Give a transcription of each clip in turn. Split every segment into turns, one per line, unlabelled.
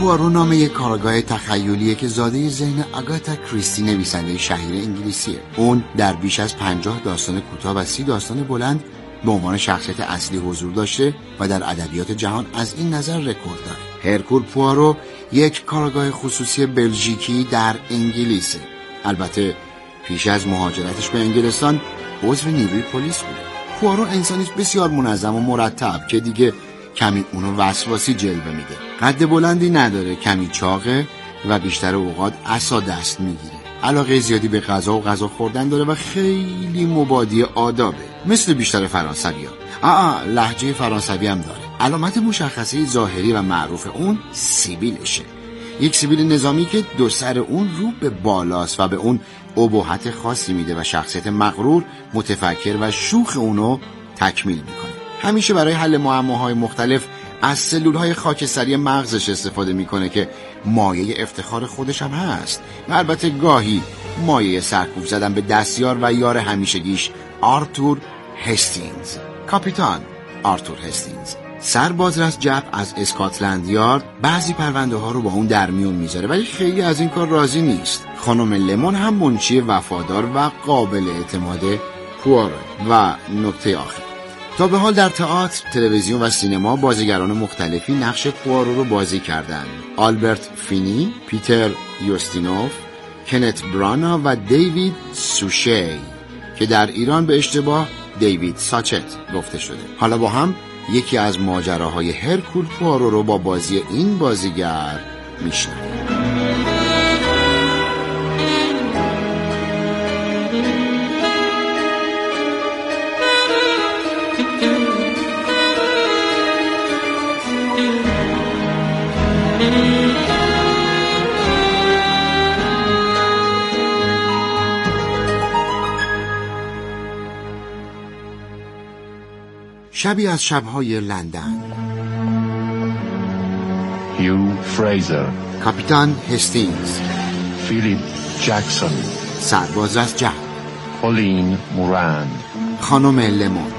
پوارو نام یک کارگاه تخیلیه که زاده ذهن آگاتا کریستی نویسنده شهیر انگلیسیه. اون در بیش از 50 داستان کوتاه و 30 داستان بلند به عنوان شخصیت اصلی حضور داشته و در ادبیات جهان از این نظر رکورد داره. هرکول پوارو یک کارگاه خصوصی بلژیکی در انگلیسه. البته پیش از مهاجرتش به انگلستان عضو نیروی پلیس بوده. پوارو انسانی بسیار منظم و مرتب که دیگه کمی اونو وسواسی جلوه میده. قد بلندی نداره، کمی چاقه و بیشتر اوقات عصا دست میگیره. علاقه زیادی به غذا و غذا خوردن داره و خیلی مبادی آدابه، مثل بیشتر فرانسوی‌ها. لهجه فرانسوی هم داره. علامت مشخصه ظاهری و معروف اون سیبیلشه. یک سیبیل نظامی که دو سر اون رو به بالاست و به اون ابهت خاصی میده و شخصیت مغرور، متفکر و شوخ اونو تکمیل میکنه. همیشه برای حل معماهای مختلف از سلولهای خاکستری مغزش استفاده میکنه که مایه افتخار خودش هم هست و البته گاهی مایه سرکوب زدن به دستیار و یار همیشگیش آرتور هستینگز. کاپیتان آرتور هستینگز سربازرس جپ از اسکاتلند یارد بعضی پرونده ها رو با اون در میون میذاره ولی خیلی از این کار راضی نیست. خانم لمون هم منشی وفادار و قابل اعتماد پوارو. و نکته آخر، تا به حال در تئاتر، تلویزیون و سینما بازیگران مختلفی نقش پوارو رو بازی کردند. آلبرت فینی، پیتر یوستینوف، کنت برانا و دیوید سوشی که در ایران به اشتباه دیوید ساچت گفته شده. حالا با هم یکی از ماجراهای هرکول پوارو رو با بازی این بازیگر میشنویم. شبی از شب‌های لندن.
هیو فریزر،
کاپیتان هستینگز،
فیلیپ جکسون،
سربازرس جپ،
پولین موران،
خانم لمون.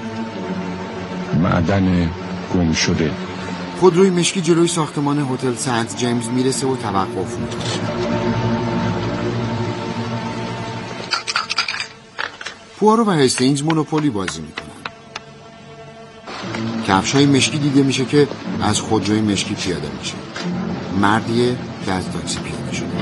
معدن گم شده.
خودروی مشکی جلوی ساختمان هتل سنت جیمز میرسه و توقف میکنه. پوارو و هستینگز مونوپولی بازی میکنن. کفشای مشکی دیده میشه که از خودروی مشکی پیاده میشه. مردیه که از تاکسی پیاده شده.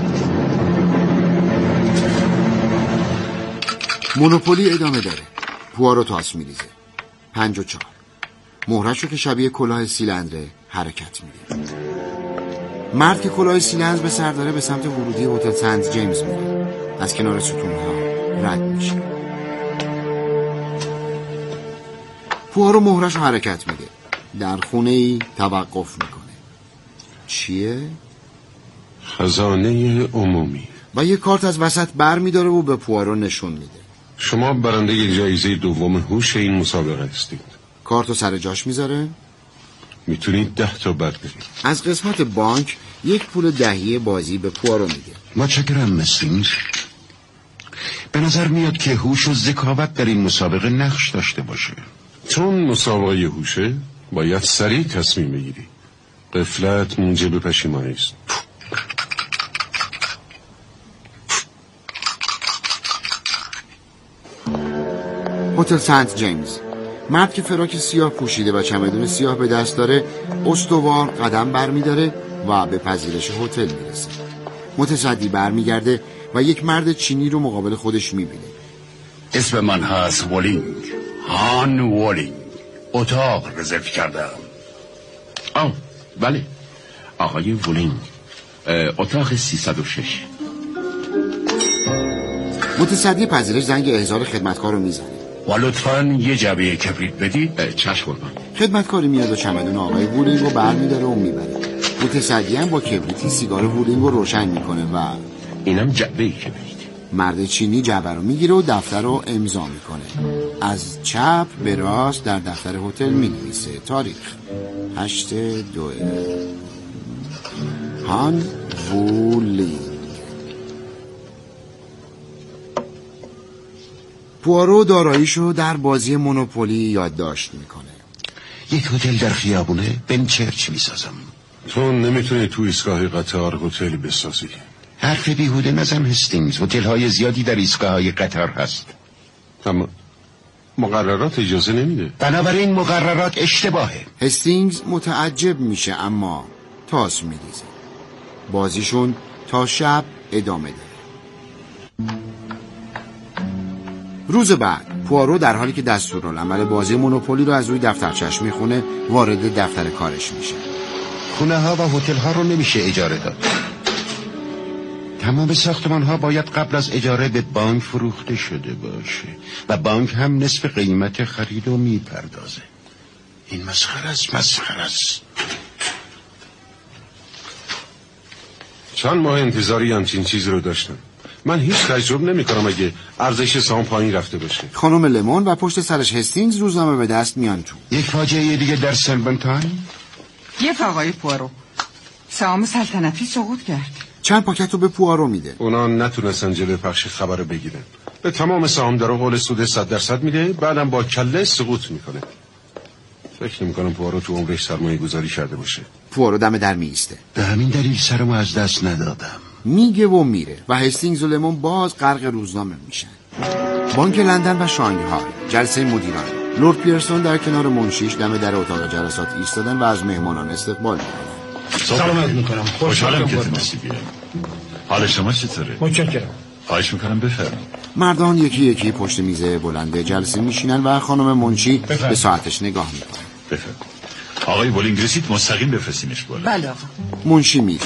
مونوپولی ادامه داره. پوارو تاس میریزه. 5 و 4. مهرش رو که شبیه کلاه سیلندره حرکت میده. مرد که کلاه سیلندر به سر داره به سمت ورودی هتل سنت جیمز میره. از کنار ستونها رد میشه. پوارو مهرش رو حرکت میده. در خونه ای توقف میکنه. چیه؟
خزانه عمومی.
و یه کارت از وسط بر میداره و به پوارو نشون میده.
شما برنده جایزه دوم هوش این مسابقه هستید.
کارتو سر جاش میذاره.
میتونید 10 تا بردارید.
از قسمت بانک یک پول دهی بازی به پوارو میده.
متشکرم مسینگ. به نظر میاد که هوش و ذکاوت در این مسابقه نقش داشته باشه.
چون مسابقه هوشه باید سریع تصمیم بگیری. غفلت موجب پشیمانی است.
هتل سنت جیمز. مرد که فراک سیاه پوشیده و چمدون سیاه به دست داره استوار قدم برمیداره و به پذیرش هتل میرسه. متصدی برمیگرده و یک مرد چینی رو مقابل خودش میبینه.
اسم من هست ولینگ، هان ولینگ. اتاق رزرو کردم. بله آقای ولینگ، اتاق 306.
متصدی پذیرش زنگ احضار خدمتکار رو میزنه.
و لطفاً یه جعبه کبریت بدید. چشم قربان.
خدمتکاری میاد و چمدون آقای وولینگ رو برمیداره و میبره. متصدی هم با کبریتی سیگار وولینگ رو روشن میکنه و
اینم جعبه کبریت.
مرد چینی جعبه رو میگیره و دفتر رو امضا میکنه. از چپ به راست در دفتر هتل مینویسه. تاریخ 8/2. هان وولینگ. پوارو داراییشو در بازی مونوپولی یادداشت میکنه.
یک هتل در خیابونه بنچرچ میسازم.
تو نمیتونی تو ایستگاه قطار هتل بسازی.
حرف بیهوده نزن هستینگز. هتل‌های زیادی در ایستگاه‌های قطار هست.
اما مقررات اجازه نمیده.
بنابراین مقررات اشتباهه.
هستینگز متعجب میشه اما تاس میریزه. بازیشون تا شب ادامه داره. روز بعد پوارو در حالی که دستورالعمل بازی مونوپولی رو از روی دفترچش میخونه وارد دفتر کارش میشه.
خونه ها و هتل ها رو نمیشه اجاره داد. تمام ساختمان ها باید قبل از اجاره به بانک فروخته شده باشه و بانک هم نصف قیمت خرید رو میپردازه. این مسخره است.
چند ماه انتظاری همچین چیزی رو داشتم. من هیچ تجربه نمی‌کنم اگه ارزش سهام پایین رفته باشه.
خانم لمون و پشت سرش هستینگز روزنامه به دست میان تو.
یک فاجعه دیگه در سربنتان.
یک آقای پوارو، سهام سلطنتی سقوط کرد.
چند پاکت رو به پوارو میده.
اونا نتونستن جلوی پخش خبر رو بگیرن. به تمام سهامدارا قول سود 100% میده، بعدم با کله سقوط میکنه. فکر نمی‌کنم پوارو تو عمرش سرمایه گذاری کرده باشه.
پوارو دم در میسته.
به همین دلیل سرمو از دست ندادم.
میگه و میره و هستینگز و لمون باز غرق روزنامه میشن. بانک لندن و شانگهای، جلسه مدیران. لورد پیرسون در کنار منشیش دم در اتاق جلسات ایستادن و از مهمانان استقبال میکنن.
سلامت میکنم. خوشحالم که تونستی بیای. حال شما چطوره؟ متشکرم. خواهش میکنم بفرمایید.
مردان یکی یکی پشت میز بلند جلسه میشینن و خانم منشی به ساعتش نگاه میکنه.
بفرمایید. آقای بولینگ رسید، مستقیم بفرستینش بالا.
بله آقا.
منشی میره.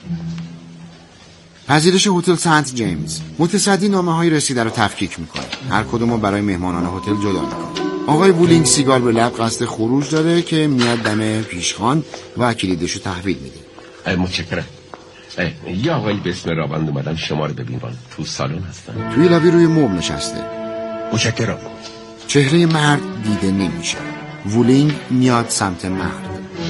پذیرش هتل سنت جیمز. متصدی نامه‌های رسیده رو تفکیک میکنه. هر کدومو برای مهمانان هتل جدا میکنه. آقای بولینگ سیگار به لب قصد خروج داره که میاد دم پیشخوان و کلیدشو تحویل میده.
متشکرم. یه آقایی به اسم رابند اومدن شما رو ببینن. تو سالن هستن.
توی لبی روی مبل نشسته.
متشکرم.
چهره مرد دیده نمیشه. وولینگ میاد سمت مرد.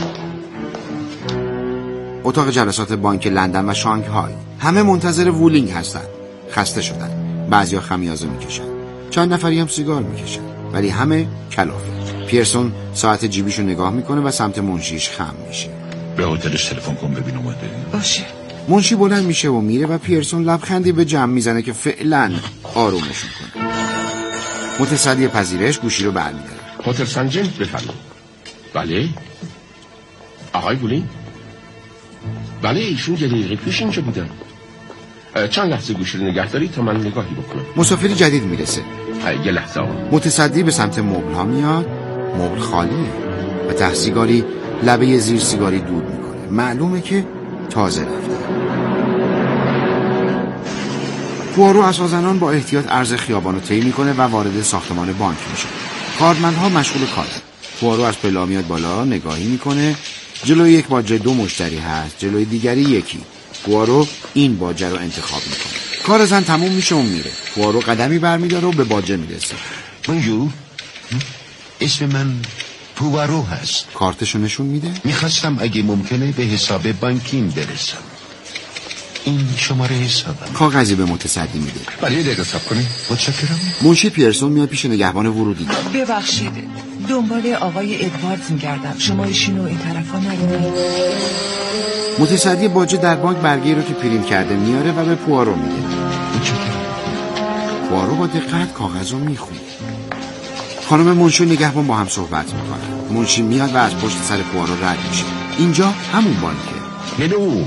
اتاق جلسات بانک لندن و شانگهای. همه منتظر وولینگ هستن. خسته شدن. بعضیا خمیازه میکشن. چند نفری هم سیگار میکشن. ولی همه کلافه. پیرسون ساعت جیبیشو نگاه میکنه و سمت منشیش خم میشه.
به هتلش تلفن کن ببین اومده.
باشه.
منشی بلند میشه و میره و پیرسون لبخندی به جمع میزنه که فعلا آرومش میکنه. متصدی پذیرش گوشی رو برمیداره.
هتل سنت جیمز بفرمایید. بله. آقای بولینگ؟ بله ایشون یه دقیقه پیش اینجا بودن. چند لحظه گوشی رو نگه داری تا من نگاهی بکنم.
مسافری جدید میرسه.
یه لحظه آقا.
متصدی به سمت مبل ها میاد. مبل خالیه و ته سیگاری لبه زیر سیگاری دود میکنه. معلومه که تازه رفته. پوارو اساسنان با احتیاط عرض خیابان رو طی میکنه و وارد ساختمان بانک میشه. کارمندها مشغول کارن. پوارو از پلا میاد بالا، نگاهی میکنه. جلوی یک باجه 2 مشتری هست، جلوی دیگری یکی. پوارو این باجه رو انتخاب میکنه. کار زن تموم میشه و میره. پوارو قدمی برمیداره و به باجه میرسه.
بونجور، اسم من پوارو هست.
کارتشو نشون میده.
میخواستم اگه ممکنه به حساب بانکیم برسم. این شماره حسابم.
کاغذی به متصدی میده.
بله یه دقیقه صبر کنید.
متشکرم.
منشی پیرسون میاد پیش نگهبان ورودی.
ببخشید، دنبال آقای ادواردز میگردم. شما ایشونو این طرفا نبینید.
متصدی باجه در بانک برگه رو که پرینت کرده میاره و به پوارو میده.
متشکرم.
پوارو با دقت کاغذ رو میخونه. خانم منشی و نگهبان با هم صحبت میکنن. منشی میاد و از پشت سر پوارو رد میشه. اینجا همون بانکه.
هلو،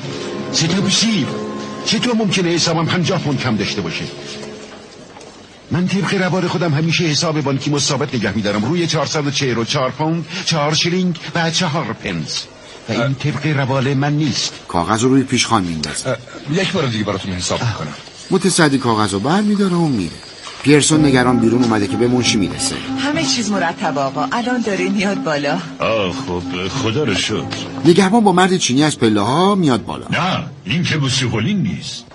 چطور ممکنه حسابم 50 پوند کم داشته باشه؟ من طبق روال خودم همیشه حساب بانکی ثابت نگه میدارم روی 444 پوند 4 شیلینگ و 4 پنس و این طبق روال من نیست.
کاغذ رو روی پیشخوان میندازه.
یک بار دیگه براتون حساب میکنم.
متصدی کاغذ رو بر میداره و میره. پیرسون نگران بیرون اومده که به منشی میرسه.
همه چیز مرتب آقا. الان داره میاد بالا.
خب خدا رو شکر.
نگهبان با مرد چینی از پله ها میاد بالا.
نه این که بوسی هولینگ نیست.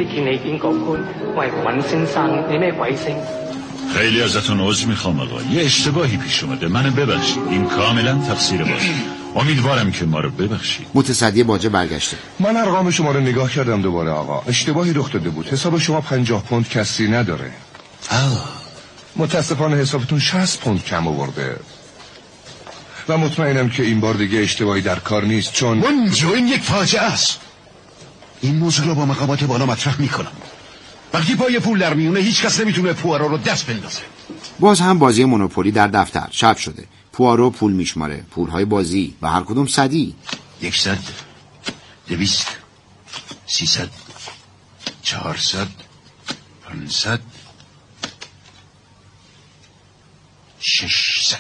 خیلی ازتون عذر میخوام آقا. یه اشتباهی پیش اومده. منو ببخشید. این کاملا تقصیر باشه. امیدوارم که ما رو ببخشید.
متصدی باجه برگشته.
من ارقام شما رو نگاه کردم دوباره آقا. اشتباهی رخ داده بود. حساب شما 50 پوند کسری نداره. متاسفانه حسابتون 60 پوند کم آورده. و مطمئنم که این بار دیگه اشتباهی در کار نیست، چون
منجو این یک فاجعه است. این موضوع رو با مقامات بالا مطرح میکنم. وقتی پای پول در میونه هیچ کس نمیتونه پوارو رو دست بندازه.
باز هم بازی مونوپولی در دفتر. شب شده. پوارو پول میشماره، پولهای بازی و هر کدوم 100،
100، 200، 300، 400، 500، 600.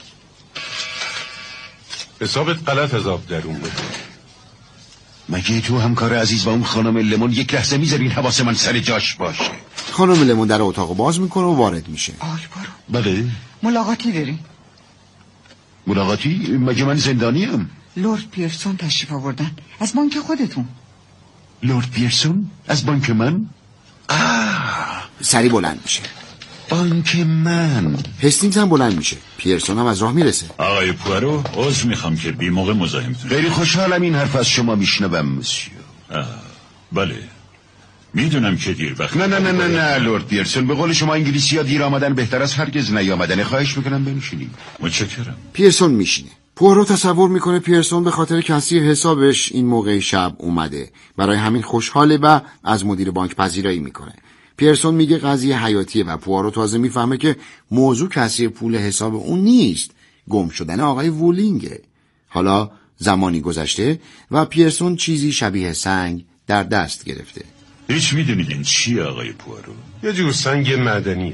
حسابت غلط حساب در اون بود.
مگه تو همکار عزیز با اون خانم لیمون یک لحظه میذارین حواس من سر جاش باشه؟
خانم لیمون در اتاق باز میکنه و وارد میشه.
آی برو.
بله.
ملاقاتی داری؟
ملاقاتی؟ مگه من زندانیم؟
لورد پیرسون تشریف آوردن از بانک خودتون.
لورد پیرسون؟ از بانک من؟
سری بلند میشه.
بانک من.
هستینگز هم بلند میشه. پیرسون هم از راه میرسه.
آقای پوارو، عذر میخوام که بی موقع مزاحمتون.
خیلی خوشحالم این حرف از شما میشنوم مسیو.
بله، میدونم که دیر وقت.
نه لورد پیرسون، به قول شما انگلیسی ها دیر آمدن بهتر از هرگز نیامدن. خواهش میکنم بنشینید.
متشکرم.
پیرسون میشینه. پوارو تصور میکنه پیرسون به خاطر کسی حسابش این موقع شب اومده، برای همین خوشحاله و از مدیر بانک پذیرایی میکنه. پیرسون میگه قضیه حیاتیه و پوارو تازه میفهمه که موضوع کسی پول حساب اون نیست، گم شدن آقای وولینگه. حالا زمانی گذشته و پیرسون چیزی شبیه سنگ در دست گرفته.
هیچ میدونید این چیه آقای پوارو؟
یه جور سنگ معدنیه.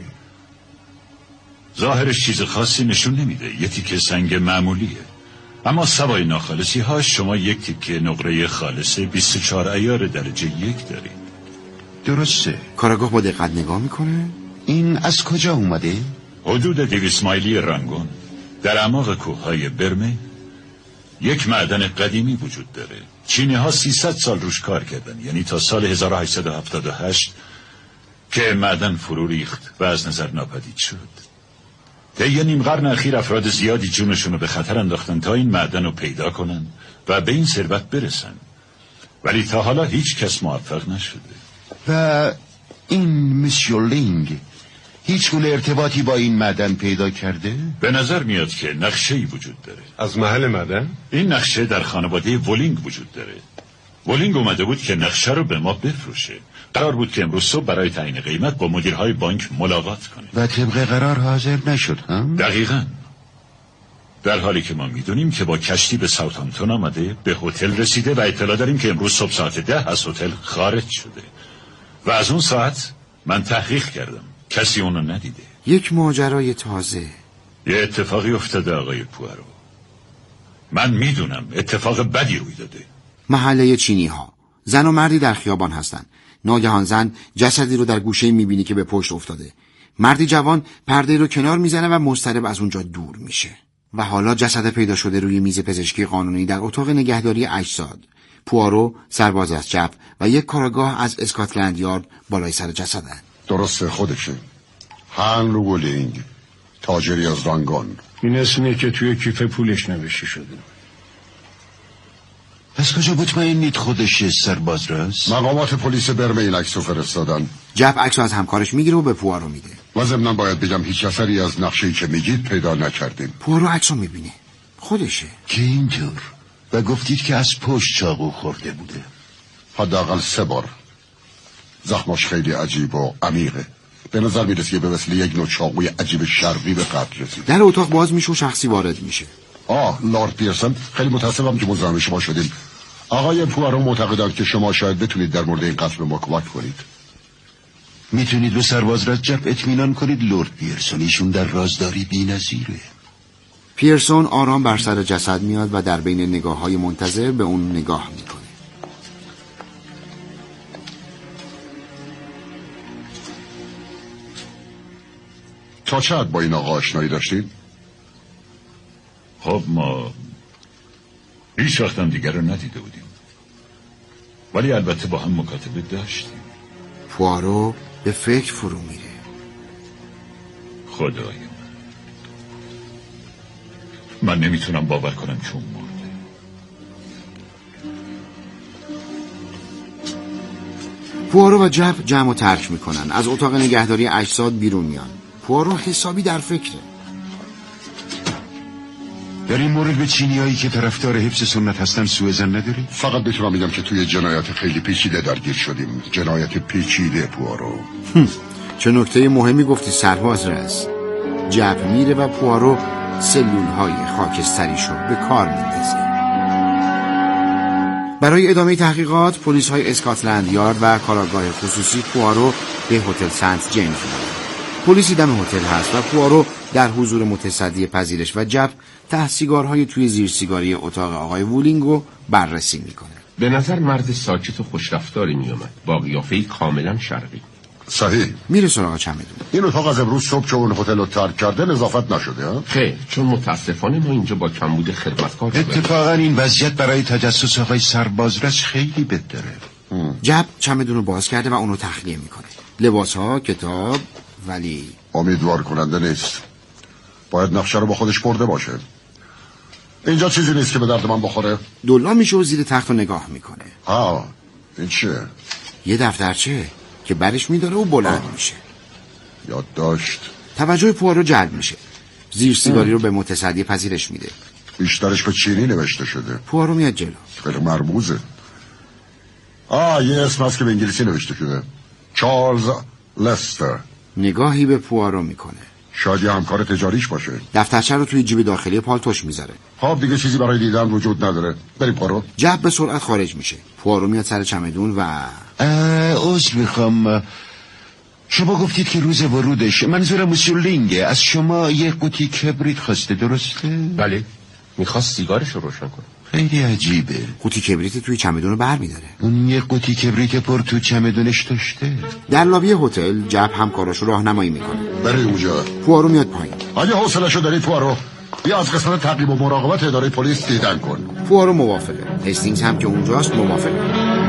ظاهرش چیز خاصی نشون نمیده، یه تیکه سنگ معمولیه، اما سوای ناخالصی ها شما یک تیکه نقره خالص 24 عیار درجه 1 دارید.
درسته.
کاراگاه با دقت نگاه میکنه.
این از کجا اومده؟
حدود 200 مایلی رنگون در اعماق کوههای برمه یک معدن قدیمی وجود داره. چینی ها 300 سال روش کار کردن، یعنی تا سال 1878 که معدن فرو ریخت و از نظر ناپدید شد. طی نیم قرن اخیر افراد زیادی جونشون رو به خطر انداختن تا این معدن رو پیدا کنن و به این ثروت برسن، ولی تا حالا هیچ کس موفق نشده.
و این مسیو لینگ هیچ گونه ارتباطی با این معدن پیدا کرده؟
به نظر میاد که نقشه‌ای وجود داره.
از محل معدن؟
این نقشه در خانواده وولینگ وجود داره. وولینگ اومده بود که نقشه رو به ما بفروشه. قرار بود که امروز صبح برای تعیین قیمت با مدیرهای بانک ملاقات کنه
و طبق قرار حاضر نشد هم؟
دقیقاً. در حالی که ما میدونیم که با کشتی به ساوثهامپتون آمده، به هتل رسیده و اطلاع داریم که امروز صبح ساعت 10 از هتل خارج شده و از اون ساعت من تحقیق کردم، کسی اونو ندیده.
یک ماجرای تازه.
یه اتفاقی افتاده آقای پوارو. من میدونم اتفاق بدی روی داده.
محله چینی ها. زن و مردی در خیابان هستن. ناگهان زن جسدی رو در گوشه میبینی که به پشت افتاده. مردی جوان پرده رو کنار میزنه و مضطرب از اونجا دور میشه. و حالا جسد پیدا شده روی میز پزشکی قانونی در اتاق نگهداری اجساد. پوارو، سرباز از چپ و یک کارآگاه از اسکاتلند یارد بالای سر جسدن.
درسته، خودشه. هنری وولینگ، تاجری از رنگون.
این اسمه که توی کیف پولش نوشته شده.
از کجا مطمئنید خودش سرباز راست؟
مقامات پلیس برمه این عکس رو فرستادن.
جب عکس از همکارش میگیره و به پوارو میده.
و ضمناً باید بگم هیچ اثری از نقشه‌ای که میگید پیدا نکردیم.
پوارو عکس رو میبینه. خودشه.
که اینطور؟ و گفتید که از پشت چاقو خورده بوده.
حداقل 3 بار. زخمش خیلی عجیب و عمیقه. به نظر میرسه که به وسیله یک نوع چاقوی عجیب شرقی به قتل رسید.
در اتاق باز میشه و شخصی وارد میشه.
لورد پیرسون، خیلی متاسفم که مزاحم شما شدیم. آقای پوارو معتقدند که شما شاید بتونید در مورد این قتل به ما کمک کنید.
میتونید به سرباز رجب اطمینان کنید لورد پیرسون، ایشون در رازداری بی‌نظیره.
پیرسون آرام بر سر جسد میاد و در بین نگاه‌های منتظر به اون نگاه میکنه.
تا چه حد با این آقا آشنایی داشتید؟
خب ما هیچ وقت هم دیگر رو ندیده بودیم، ولی البته با هم مکاتبه داشتیم.
پوارو به فکر فرو میره.
خدای من نمیتونم باور کنم چون مرده.
پوارو و جب جمع و ترک میکنن. از اتاق نگهداری اجساد بیرون میان. پوارو حسابی در فکره.
در این مورد به چینیایی که طرفدار حفظ سنت هستن سوء ظن نداری؟
فقط بتونم بگم که توی جنایت خیلی پیچیده درگیر شدیم. جنایت پیچیده پوارو.
چه نکته مهمی گفتی سرباز رس. جب میره و پوارو سلولهای خاکستریشو به کار میندازه. برای ادامه تحقیقات پلیس های اسکاتلند یارد و کارآگاه خصوصی پوارو به هتل سنت جیمز میبرن. پلیسی دم هتل هست و پوارو در حضور متصدی پذیرش و جب ته سیگارهای توی زیر سیگاری اتاق آقای وولینگو بررسی میکنه.
به نظر مرد ساکت و خوشرفتاری میومد با قیافه‌ای کاملا شرقی.
صحیح.
میره سراغ چمدون.
این اتاق از امروز صبح که اون هتل رو ترک کرده نظافت نشده ها؟
خیر، چون متاسفانه ما اینجا با کمبود خدمتکار
اتفاقا این وضعیت برای تجسس آقای سربازرس خیلی بد داره.
جب چمدون رو باز کرده و اونو تخلیه میکنه. لباسها، کتاب، ولی
امیدوار کننده نیست. باید نقشه رو با خودش برده باشه. اینجا چیزی نیست که به درد من بخوره.
دلا میشه و زیر تخت رو نگاه میکنه.
این چیه؟
یه دفترچه که برش میداره و بلند میشه.
یاد داشت.
توجه پوارو جلب میشه. زیر سیگاری رو به متصدی پذیرش میده.
بیشترش به چینی نوشته شده.
پوارو میاد جلو.
خیلی مرموزه. یه اسم هست که به انگلیسی نوشته شده. چارلز لستر.
نگاهی به پوارو میکنه.
شاید یه همکار تجاریش باشه.
دفترچه رو توی جیب داخلی پالتوش میذاره.
خب دیگه چیزی برای دیدن وجود نداره. بریم پوارو.
جب به سرعت خارج میشه. پوارو میاد سر چمدون و
عذر میخوام. شما گفتید که روز ورودش، منظورم مسئولینگه، از شما یه قوطی کبریت خواسته، درسته؟
بله، میخواست سیگارش رو روشن کنه.
خیلی عجیبه.
قوطی کبریت توی چمدون رو بر میداره.
اون یه قوطی کبریت پر تو چمدونش داشته.
در لابی هتل جب همکاراشو راهنمایی میکنه.
برای اونجا.
پوارو میاد پایین.
اگه حوصله‌شو داری پوارو، بیا از قسمت تعقیب و مراقبت اداره پلیس دیدن کن.
پوارو موافقه. هستینگز هم که اونجاست موافقه.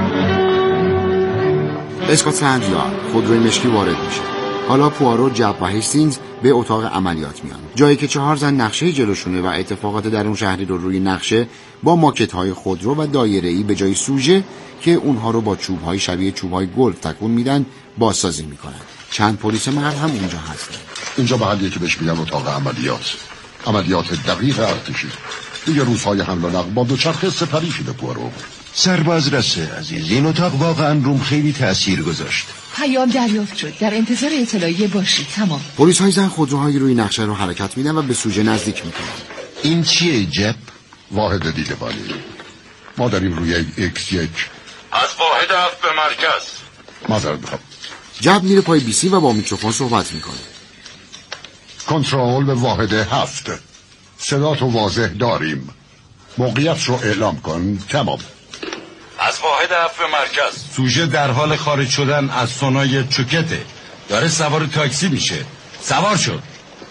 اسکاتلند یارد خودروی مشکی وارد میشه. حالا پوارو، جب و هستینگز به اتاق عملیات میان، جایی که 4 زن نقشه جلوشونه و اتفاقات درون شهری رو روی نقشه با ماکت‌های خودرو و دایره‌ای به جای سوژه که اونها رو با چوب‌های شبیه چوب‌های گلف تکون میدن بازسازی میکنن. چند پلیس مرد هم اونجا هستن.
اینجا محلیه که بهش میگن اتاق عملیات دقیق ارتشی. دیگه روزهای حمل و نقل با دوچرخه سپری شده پوارو.
سربازرس عزیز، این اتاق واقعا روم خیلی تأثیر گذاشت.
پیام دریافت شد. در انتظار اطلاعیه باشید. تمام.
پلیس های زن خودروهای روی نقشه رو حرکت میدن و به سوژه نزدیک میکنن.
این چیه جب؟
واحد دیدبانی. ما داریم روی X1.
از واحد 7 به مرکز.
معذرت میخوام.
جب میره پای بیسی و با میکروفون صحبت میکنه.
کنترل به واحد 7. صدا تو واضح داریم. موقعیت رو اعلام کن. تمام.
از واحد 7 به مرکز. سوژه در حال خارج شدن از سونای چوکته. داره سوار تاکسی میشه. سوار شد.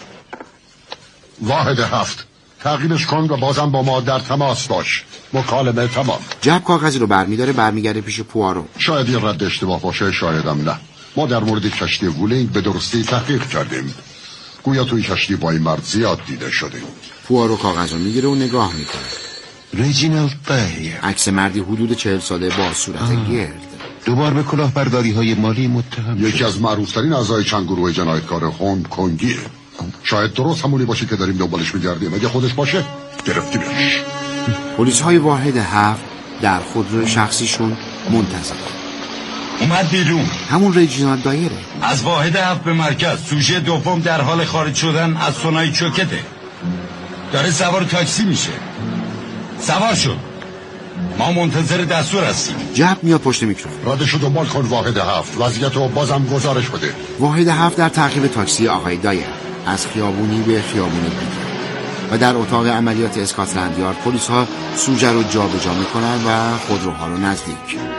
واحد 7. تعقیبش کن و بازم با ما در تماس باش. مکالمه تمام.
جب کاغذی رو برمیگرده پیش پوارو.
شاید یه رد اشتباه باشه، شایدم نه. ما در مورد کشتی وولینگ به درستی تحقیق کردیم. گویا توی کشتی با این مرد زیاد دیده شده.
پوارو کاغذ رو میگیره و نگاه میکنه.
رجینالد بایر،
عکس مردی حدود 40 ساله با صورت گرد.
دوبار به کلاهبرداری های مالی متهم
یکی از معروفترین اعضای چند گروه جنایتکار هنگ کنگیه. شاید درست همونی باشه که داریم دنبالش میگردیم. اگه خودش باشه گرفتیمش.
پلیس های واحد 7 در خودرو شخصیشون منتظر.
اومد بیرون.
همون رجینالد دایره.
از واحد 7 به مرکز. سوژه دوم در حال خارج شدن از سونای چوکته. داره سوار تاکسی میشه. سوار شد. ما منتظر دستور هستیم.
جب میاد پشت میکروفون.
ردشو دنبال کن واحد 7. وضعیتو بازم گزارش بده.
واحد 7 در تعقیب تاکسی آقای دایر از خیابونی به خیابون دیگه و در اتاق عملیات اسکاتلند یارد پلیس ها سوژه رو جابجا میکنن و خودروها رو نزدیک.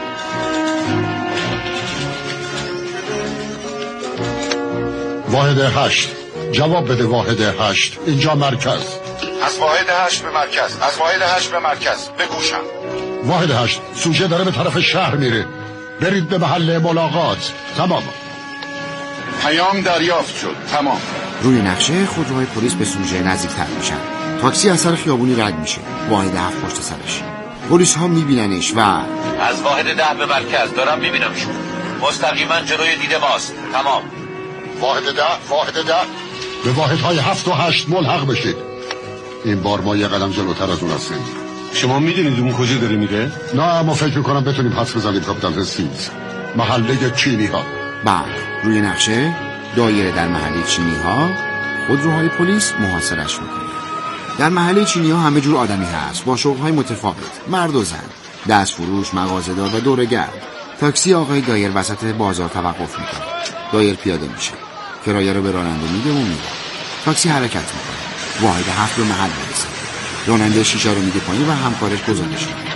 واحد 8. جواب بده واحد 8. اینجا مرکز.
از واحد 8 به مرکز. از واحد 8 به مرکز. بگوشم.
واحد 8. سوژه داره به طرف شهر میره. برید به محل ملاقات. تمام.
پیام دریافت شد. تمام.
روی نقشه خودروهای پلیس به سوژه نزدیکتر میشن. تاکسی از سر خیابونی رد میشه. واحد 7 پشت سرش. پلیس ها میبیننش و
از واحد 10 به مرکز. دارم میبینمشون. مستقیما جلوی دید ماست. تمام.
واحد 10. به واحد های 7 و 8 ملحق بشید. این بار ما یه قدم جلوتر از اون هستیم.
شما میدونید اون کجا داره میره؟
نه اما فکر میکنم بتونیم حدس بزنیم کاپیتان هستینگز. محله چینی ها.
بعد روی نقشه دایره در محله چینی ها، خودروهای پلیس محاصرش میکنه. در محله چینی ها همه جور آدمی هست با شغل‌های متفاوت، مرد و زن، دست فروش، مغازه‌دار و دوره‌گرد. تاکسی آقای دایر وسط بازار توقف میکنه. دایر پیاده میشه، کرایه رو به راننده میده و میره. تاکسی حرکت میکنه. واحد 7 به محل میرسه. راننده شیشه رو میده پایین و همکارش گزارش میده.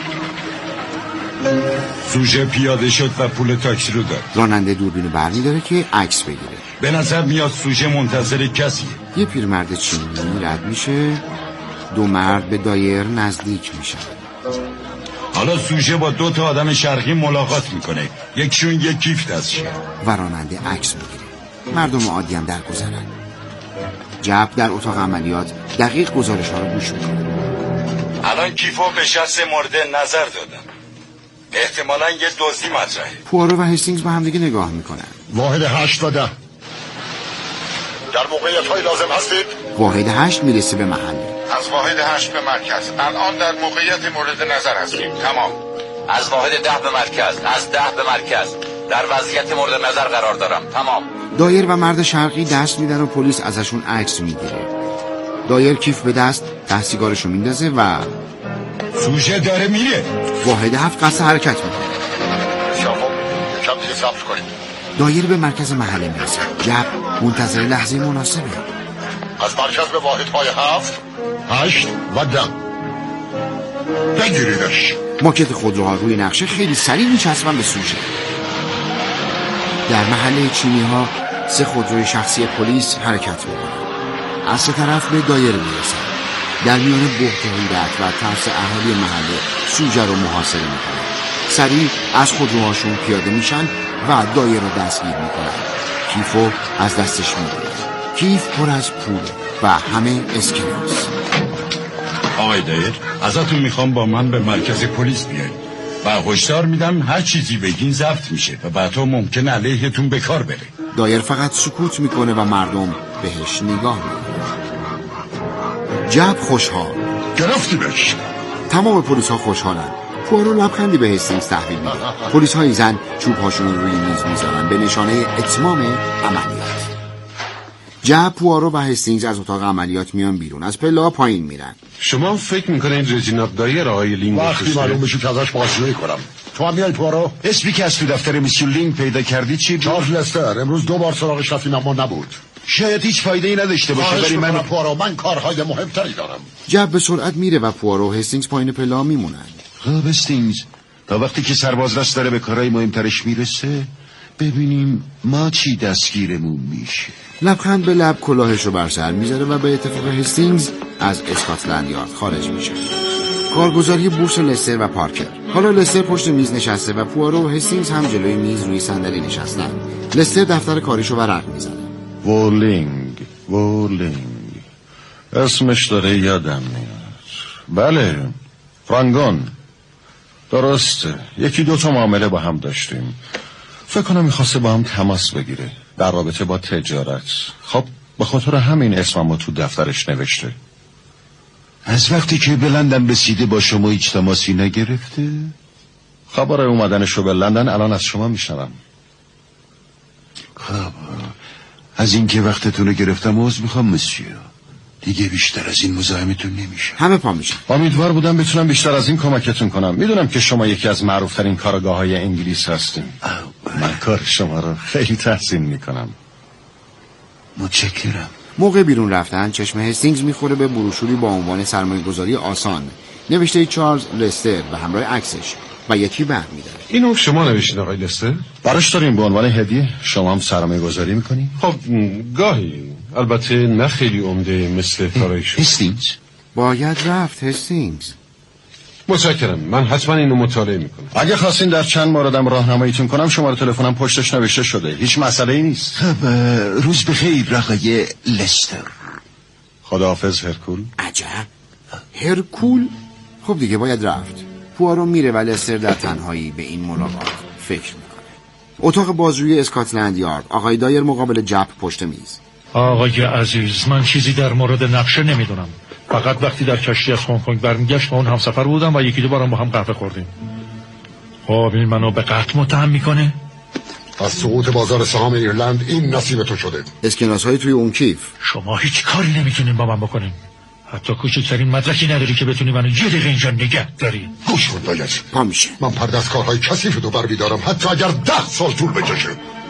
سوژه پیاده شد و پول تاکسی رو داد.
راننده دوربینو برمی‌داره که عکس بگیره.
به نظر میاد سوژه منتظر کسیه.
یه پیرمرد چینی رد میشه. دو مرد به دایر نزدیک میشن.
حالا سوژه با 2 آدم شرقی ملاقات میکنه. یکشون یک کیف دستشه
و راننده عکس میگیره. مردم عادی هم درگذرن. جب در اتاق عملیات دقیق گزارش ها رو گوش میکنه.
الان کیفو به شخص مورد نظر دادم. احتمالاً یه دزدی مطرحه.
پوارو و هستینگز با هم دیگه نگاه میکنن.
واحد 8 و 10 در موقعیت های لازم هستید؟
واحد 8 میرسه به محله.
از واحد 8 به مرکز. الان در موقعیت مورد نظر هستیم. تمام.
از واحد 10 به مرکز. از 10 به مرکز. در وضعیت مورد نظر قرار دارم. تمام.
دایر و مرد شرقی دست میدن و پلیس ازشون عکس میگیره. دایر کیف به دست سیگارشو میندازه و
سوژه داره میره.
واحد 7 قصد حرکت میکنه.
شما کم دیگه صبر کنید.
دایر به مرکز محله میرسه. جب منتظر لحظه مناسبه.
از مرکز به واحد های 7 8 و 10 بگیریدش.
ماکت خودروها روی نقشه خیلی سریع میچسبن به سوژه. در محله چینی ها 3 خودروی شخصی پلیس حرکت میکنن. از 3 طرف به دایر میرسن. در میان بحت حیرت و ترس اهالی محله سوژه رو محاصره میکنن. سریع از خودروهاشون پیاده میشن و دایر رو دستگیر میکنن. کیفو از دستش میگیرن. کیف پر از پوله و همه اسکناس.
آقای دایر ازتون میخوام با من به مرکز پلیس بیایید و هشدار میدم هر چیزی بگین ضبط میشه و بعدا ممکنه علیهتون به کار بره.
دایر فقط سکوت میکنه و مردم بهش نگاه میکنن. جب خوشحال.
گرفتیمش.
تمام پلیس ها خوشحالن. پوارو لبخندی به هستینگز تحویل میده. پلیس های زن چوب هاشون روی میز میذارن به نشانه اتمام عملیات. جب، پوارو و هستینگز از اتاق عملیات میان بیرون. از پله ها پایین میرن.
شما فکر میکنید رجینالد دایر آقای لینگ
وقتی معلوم بشه که ازش بازجویی کنم. تو هم میای پوارو؟
اسمی که از تو دفتر میسیو لینگ پیدا کردی چی بود؟
چارلز لستر. امروز 2 بار سراغش رفتیم اما نبود.
شاید هیچ فایده ای نداشته باشه ولی من
پوارو من کارهای مهمتری دارم.
جب به سرعت میره و پوارو و هستینگز پایین پله ها میمونن.
خب هستینگز تا وقتی که سرباز راست داره به کارهای مهمترش میرسه ببینیم ما چی دستگیرمون میشه.
لبخند به لب کلاهش رو بر سر میذاره و به اتفاق هستینگز از اسکاتلند یارد خارج میشه. کارگزاری بورس لستر و پارکر. حالا لستر پشت میز نشسته و پوارو و هستینگز هم جلوی میز روی صندلی نشستن. لستر دفتر کاریشو ورق میزنه.
وولینگ اسمش داره یادم میاد. بله فرانگون درسته. 1-2 معامله با هم داشتیم. فکر کنم میخواسته با هم تماس بگیره در رابطه با تجارت. خب به خاطر همین اسممو تو دفترش نوشته.
از وقتی که به لندن رسیده با شما هیچ تماسی نگرفته؟
خبر اومدنشو به لندن الان از شما میشنوم.
خب از اینکه وقتتون رو گرفتم عذر میخوام مسیو. دیگه بیشتر از این مزاحمتون نمیشه.
همه پا میشن.
امیدوار بودم بتونم بیشتر از این کمکتون کنم. میدونم که شما یکی از معروفترین کارگاه‌های انگلیس هستین. من کار شما رو خیلی تحسین میکنم.
متشکرم.
موقع بیرون رفتن چشم هستینگز میخوره به بروشوری با عنوان سرمایه‌گذاری آسان نوشته چارلز لستر و همراه عکسش و یکی برمی‌داره.
اینو شما نوشتین آقای لستر؟
براش داریم به عنوان هدیه. شما هم سرمایه‌گذاری میکنی؟
خب گاهی، البته نه خیلی عمده مثل کارای شما.
هستینگز
باید رفت هستینگز.
متشکرم. من حتما اینو مطالعه میکنم.
اگه خواستین در چند موردم راهنماییتون کنم شماره تلفنم پشتش نوشته شده. هیچ مسئله ای نیست.
خب روز بخیر آقای لستر.
خداحافظ هرکول.
عجب هرکول. خب دیگه باید رفت. پوارو میره و لستر در تنهایی به این ملاقات فکر میکنه. اتاق بازجویی اسکاتلند یارد. آقای دایر مقابل جب پشت میز.
آقای عزیز من چیزی در مورد نقشه نمیدونم. فقط وقتی در کشتی از هنگ کنگ برمیگشت با اون همسفر بودم و یکی دو بارم با هم قهوه خوردیم. خب این منو به قتل متهم میکنه؟
از سقوط بازار سهام ایرلند این نصیب تو شده.
اسکناس های توی اون کیف.
شما هیچ کاری نمیتونین با من بکنین. حتی کوچکترین مدرکی نداری که بتونی منو یه دقیقه اینجا نگه داری.
گوش کن دایج.
پا میشه.
من پرده از کارهای کثیف تو برمیدارم حتی اگر 10 سال طول بکشه.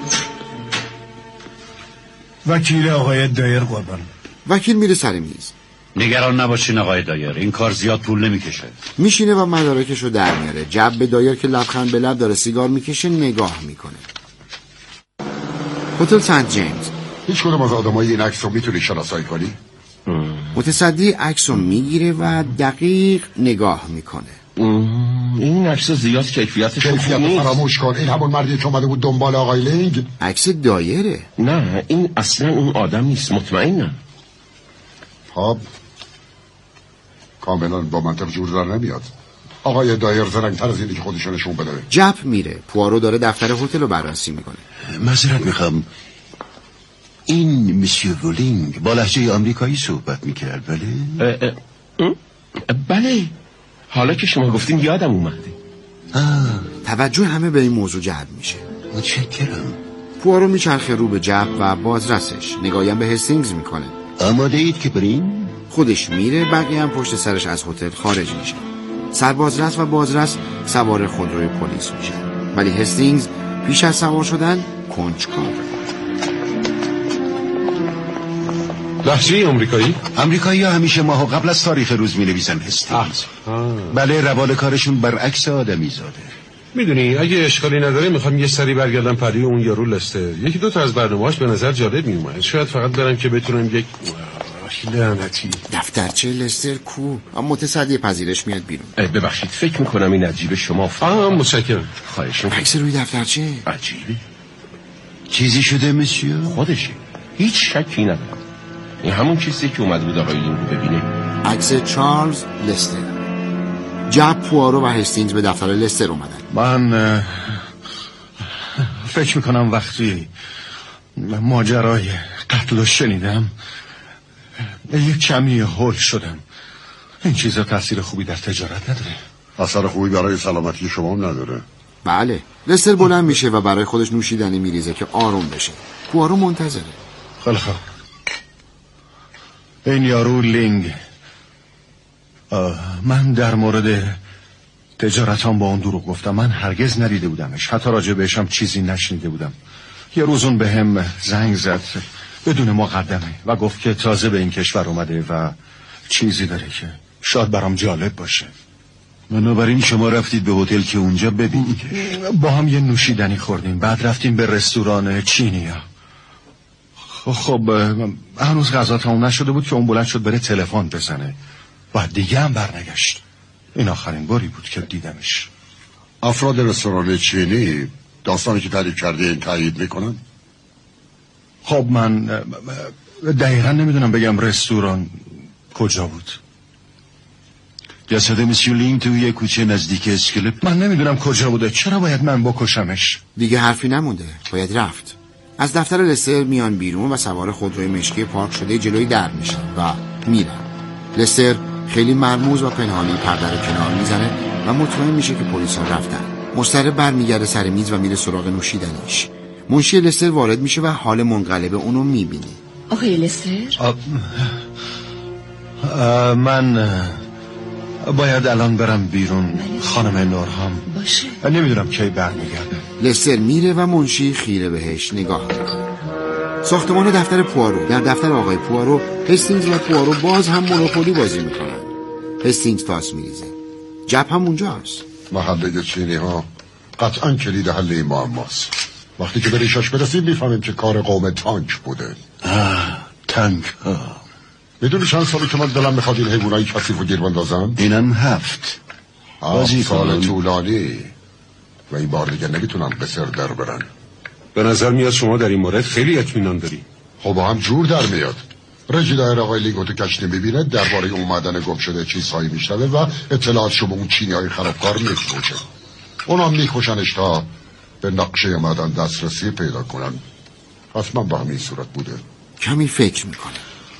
وکیل آقای دایر قربان.
وکیل میره سر میز.
نگران نباشین آقای دایر، این کار زیاد طول نمیکشه.
میشینه و مدارکشو در میاره. جب به دایر که لبخند به لب داره سیگار میکشه نگاه میکنه. هتل سنت جیمز.
هیچ کدوم از آدمای این عکس رو میتونی شناسایی کنی؟
متصدی عکس رو میگیره و دقیق نگاه میکنه.
این عکس زیاد کیفیتش
فراموش کن. این همون مردی که اومده بود دنبال آقای لینگ.
عکس دایره.
نه این اصلا اون آدم نیست، مطمئنم.
خب کاملا با منطق جور در نمیاد. آقای دایر زرنگ‌تر از اینی که خودشو نشون بده.
جب میره. پوارو داره دفتر هتل رو بررسی میکنه.
معذرت میخوام، این مسیو ولینگ با لهجه آمریکایی صحبت میکرد بله؟
بله، حالا که شما گفتین یادم اومده.
توجه همه به این موضوع جلب میشه.
متشکرم.
پوارو میچرخه رو به جب و بازرسش. نگاهیم به هستینگز میکنه.
آماده اید که بریم؟
خودش میره، بقیه هم پشت سرش از هتل خارج میشه. سربازرس و بازرس سوار خودروی پلیس میشه. ولی هستینگز پیش از سوار شدن کنجکاوه.
لهجه آمریکایی؟
آمریکایی ها همیشه ماهو قبل از تاریخ روز می نویسن هستینگز. بله، روال کارشون برعکس آدمی زاده.
میدونی اگه اشکالی نداره میخوام یه سری برگردم پری اون یارو لستر. یکی دو تا از برنامه‌اش به نظر جالب میومد. شاید فقط برم که بتونم یک لعنتی.
دفترچه لستر کو؟ اما متصدی پذیرش میاد بیرون.
ببخشید فکر میکنم این عجیبه. شما
متشکرم.
خواهش می‌کنم.
عکس روی دفترچه
عجیبه.
چیزی شده مسیو؟
خودشه، هیچ شکی نداره. این همون چیزی که اومده بود آقای لینگ ببینه.
عکس چارلز لستر. جب، پوارو و هستینگز به دفتر لستر اومدن.
من فکر میکنم وقتی ماجرای قتل رو شنیدم یک کمی هول شدم. این چیزا تاثیر خوبی در تجارت نداره.
اثر خوبی برای سلامتی شما هم نداره.
بله. لستر بلند میشه و برای خودش نوشیدنی میریزه که آروم بشه. پوارو منتظره.
خیلی خوب. این یارو لینگ، من در مورد تجارتام با اون دروغ گفتم. من هرگز ندیده بودمش، حتی راجع بهش هم چیزی نشنیده بودم. یه روز اون به هم زنگ زد بدون مقدمه و گفت که تازه به این کشور اومده و چیزی داره که شاید برام جالب باشه.
بنابراین شما رفتید به هتل که اونجا ببینیدش؟
با هم یه نوشیدنی خوردیم، بعد رفتیم به رستوران چینیا. خب هنوز غذا تموم نشده بود که اون بلند شد بره تلفن بزنه و دیگه هم برنگشت. این آخرین باری بود که دیدمش.
افراد رستوران چینی داستانی که تعریف کرده این تایید میکنن؟
خب من دقیقا نمیدونم بگم رستوران کجا بود.
جسد مسیو لینگ توی یه کوچه نزدیک اسکلپ.
من نمیدونم کجا بوده. چرا باید من بکشمش؟
دیگه حرفی نمونده، باید رفت. از دفتر لستر میان بیرون و سوار خودروی مشکی پارک شده جلوی در میشن و میرن. لستر خیلی مرموز و پنهانی پرده رو کنار میزنه و مطمئن میشه که پلیس ها رفتن. مضطرب برمیگرده سر میز و میره سراغ نوشیدنیش. منشی لستر وارد میشه و حال منقلب اونو میبینه.
آقای لستر؟
من باید الان برم بیرون. خانم نورهام
باشه.
نمیدونم کی برمیگرده.
لستر میره و منشی خیره بهش نگاه میکنه. ساختمان دفتر پوارو. در دفتر آقای پوارو، هستینگز و پوارو باز هم مونوپولی بازی میکنن. هستینگز تاس میریزه. جب هم اونجاست.
محله چینی ها قطعا کلید حل این معماست. وقتی که به ریشش برسیم میفهمیم که کار قوم تانک بوده.
تانک ها.
میدونی چند سالی که من دلم میخواد این حیوانایی کثیف و گیر بندازم؟
اینم 7
سال طولانی و این بار دیگه نمیتونم به سر در برن.
به نظر میاد شما در این مورد خیلی اطمینان داری.
خب هم جور در میاد. رجی دایر آقای لینگو تو کشتی میبینه، درباره اومدن گم شده چیزهایی میشنوه و اطلاعاتشو به اون چینی های خرابکار میفروشه. اونا میکشنش تا به نقشه معدن دسترسی پیدا کنن. حتما به همین صورت بوده.
کمی فکر میکنه.